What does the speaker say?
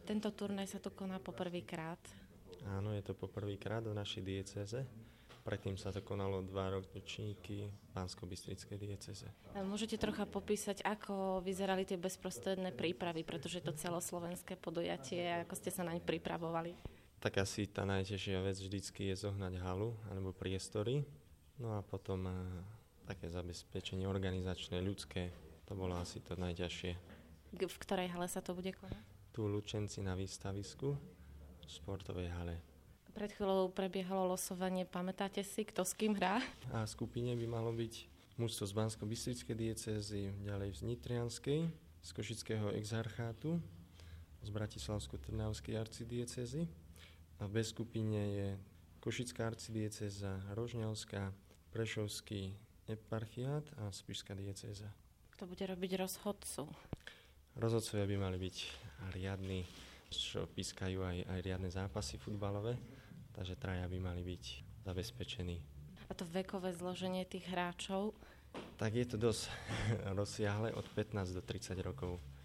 Tento turnaj sa tu koná poprvýkrát. Áno, je to poprvýkrát v našej diecéze. Predtým sa to konalo 2 ročníky v Banskobystrickej diecéze. Môžete trocha popísať, ako vyzerali tie bezprostredné prípravy, pretože je to celoslovenské podujatie, ako ste sa naň pripravovali? Tak asi tá najťažšia vec vždycky je zohnať halu alebo priestory. No a potom také zabezpečenie organizačné, ľudské. To bolo asi to najťažšie. V ktorej hale sa to bude konať? Tu Lučenci na výstavisku v športovej hale. Pred chvíľou prebiehalo losovanie. Pamätáte si, kto s kým hrá? A v skupine by malo byť mužstvo z Banskobystrickej diecézy, ďalej z Nitrianskej, z Košického exarchátu, z Bratislavsko-Trnavskej arcidiecézy. A v B skupine je Košická arcidiecéza, Rožňavská, Prešovský eparchiát a Spišská diecéza. Kto bude robiť rozhodcu? Rozhodcovia by mali byť riadni, čo pískajú aj riadne zápasy futbalové, takže traja by mali byť zabezpečení. A to vekové zloženie tých hráčov? Tak je to dosť rozsiahle, od 15 do 30 rokov.